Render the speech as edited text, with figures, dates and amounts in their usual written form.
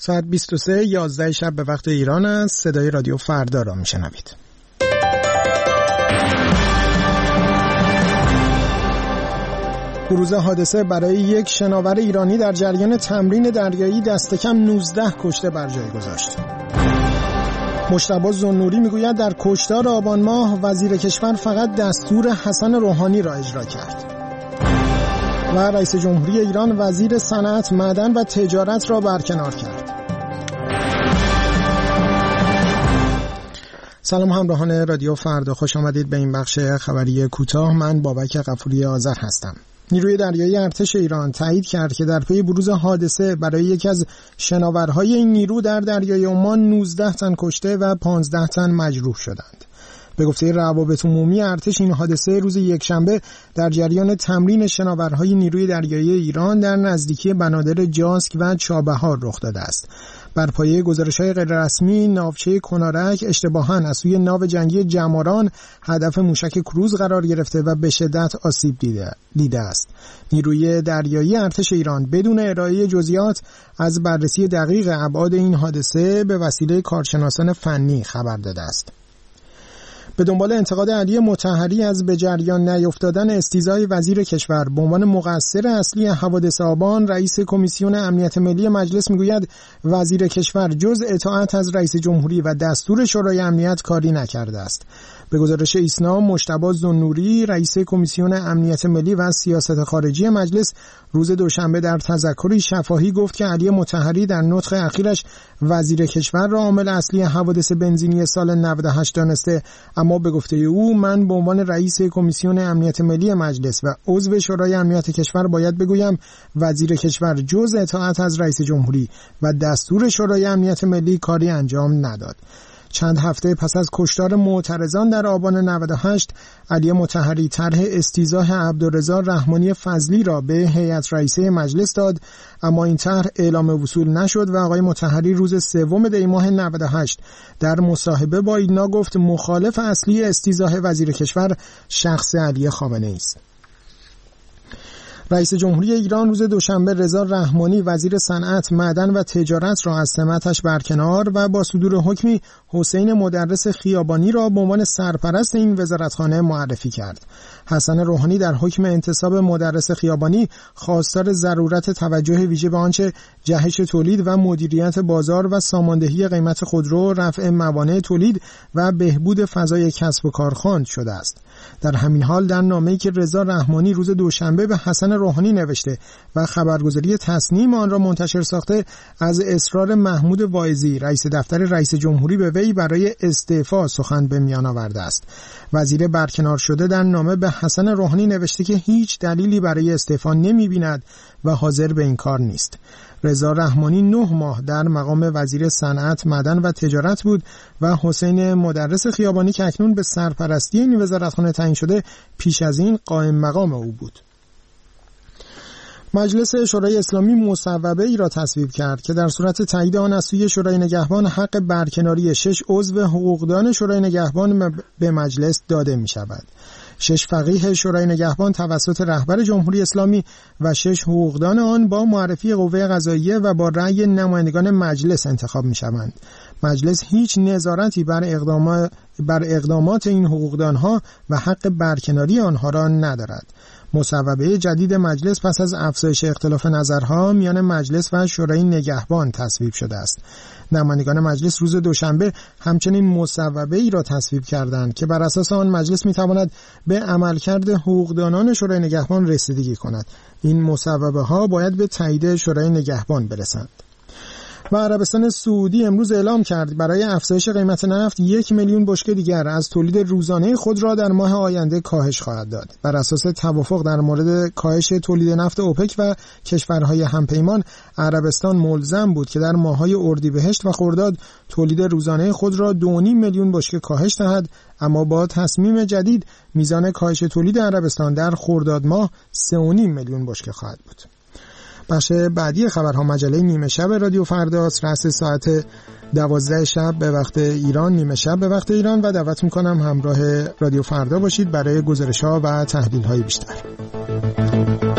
ساعت 23:11 شب به وقت ایران است. صدای رادیو فردا را میشنوید. بروز حادثه برای یک شناور ایرانی در جریان تمرین دریایی دست کم 19 کشته بر جای گذاشت. مجتبی ذوالنوری میگوید در کشتار آبان ماه وزیر کشور فقط دستور حسن روحانی را اجرا کرد. و رئیس جمهوری ایران وزیر صنعت، معدن و تجارت را برکنار کرد. سلام همراهان رادیو فردا، خوش آمدید به این بخش خبری کوتاه. من بابک غفوری آذر هستم. نیروی دریایی ارتش ایران تایید کرد که در پی بروز حادثه برای یکی از شناورهای این نیرو در دریای عمان 19 تن کشته و 15 تن مجروح شدند. به گفته روابط عمومی ارتش این حادثه روز یکشنبه در جریان تمرین شناورهای نیروی دریایی ایران در نزدیکی بنادر جاسک و چابهار رخ داده است. بر پایه گزارش‌های غیررسمی، ناوچه کنارک اشتباهاً از سوی ناو جنگی جماران هدف موشک کروز قرار گرفته و به شدت آسیب دیده است. نیروی دریایی ارتش ایران بدون ارائه جزئیات از بررسی دقیق ابعاد این حادثه به وسیله کارشناسان فنی خبر داده است. به دنبال انتقاد علی مطهری از به جریان نیفتادن استیضاح وزیر کشور به عنوان مقصر اصلی حوادث آبان، رئیس کمیسیون امنیت ملی مجلس میگوید وزیر کشور جز اطاعت از رئیس جمهوری و دستور شورای امنیت کاری نکرده است. به گزارش ایسنا، مجتبی ذوالنوری رئیس کمیسیون امنیت ملی و سیاست خارجی مجلس روز دوشنبه در تذکری شفاهی گفت که علی مطهری در نطق اخیرش وزیر کشور را عامل اصلی حوادث بنزینی سال 98 دانسته، اما به گفته او من به عنوان رئیس کمیسیون امنیت ملی مجلس و عضو شورای امنیت کشور باید بگویم وزیر کشور جز اطاعت از رئیس جمهوری و دستور شورای امنیت ملی کاری انجام نداد. چند هفته پس از کشتار معترضان در آبان 98 علی مطهری طرح استیضاح عبدالرضا رحمانی فضلی را به هیئت رئیسه مجلس داد، اما این طرح اعلام وصول نشد و آقای مطهری روز 3 دی ماه 98 در مصاحبه با ایلنا گفت مخالف اصلی استیضاح وزیر کشور شخص علی خامنه‌ای است. رئیس جمهوری ایران روز دوشنبه رضا رحمانی وزیر صنعت، معدن و تجارت را از سمتش برکنار و با صدور حکمی حسین مدرس خیابانی را به عنوان سرپرست این وزارتخانه معرفی کرد. حسن روحانی در حکم انتصاب مدرس خیابانی خواستار ضرورت توجه ویژه به آنچه جهش تولید و مدیریت بازار و ساماندهی قیمت خودرو، رفع موانع تولید و بهبود فضای کسب و کار خواند شده است. در همین حال در نامه‌ای که رضا رحمانی روز دوشنبه به حسن روحانی نوشته و خبرگزاری تصنیم آن را منتشر ساخته، از اصرار محمود واعظی رئیس دفتر رئیس جمهوری به وی برای استعفا سخن به میان آورده است. وزیر برکنار شده در نامه به حسن روحانی نوشته که هیچ دلیلی برای استعفا نمی‌بیند و حاضر به این کار نیست. رضا رحمانی 9 ماه در مقام وزیر صنعت، معدن و تجارت بود و حسین مدرس خیابانی که اکنون به سرپرستی این وزارتخانه تعیین شده پیش از این قائم مقام او بود. مجلس شورای اسلامی مصوبه ای را تصویب کرد که در صورت تایید آن از سوی شورای نگهبان حق برکناری 6 عضو حقوقدان شورای نگهبان به مجلس داده می شود. 6 فقیه شورای نگهبان توسط رهبر جمهوری اسلامی و 6 حقوقدان آن با معرفی قوه قضاییه و با رأی نمایندگان مجلس انتخاب می شوند. مجلس هیچ نظارتی بر اقدامات این حقوقدانها و حق برکناری آنها را ندارد. مصوبه جدید مجلس پس از افزایش اختلاف نظرها میان مجلس و شورای نگهبان تصویب شده است. نمایندگان مجلس روز دوشنبه همچنین مصوبه ای را تصویب کردند که بر اساس آن مجلس میتواند به عملکرد حقوقدانان شورای نگهبان رسیدگی کند. این مصوبه ها باید به تایید شورای نگهبان برسند. و عربستان سعودی امروز اعلام کرد برای افزایش قیمت نفت 1 میلیون بشکه دیگر از تولید روزانه خود را در ماه آینده کاهش خواهد داد. بر اساس توافق در مورد کاهش تولید نفت اوپک و کشورهای همپیمان، عربستان ملزم بود که در ماه‌های اردیبهشت و خرداد تولید روزانه خود را 2.5 میلیون بشکه کاهش دهد، اما با تصمیم جدید میزان کاهش تولید عربستان در خرداد ماه 3.5 میلیون بشکه خواهد بود. بخش بعدی خبرها مجله نیمه شب رادیو فرداست، رأس ساعت 12 شب به وقت ایران، نیمه شب به وقت ایران، و دعوت میکنم همراه رادیو فردا باشید برای گزارش‌ها و تحلیل‌های بیشتر.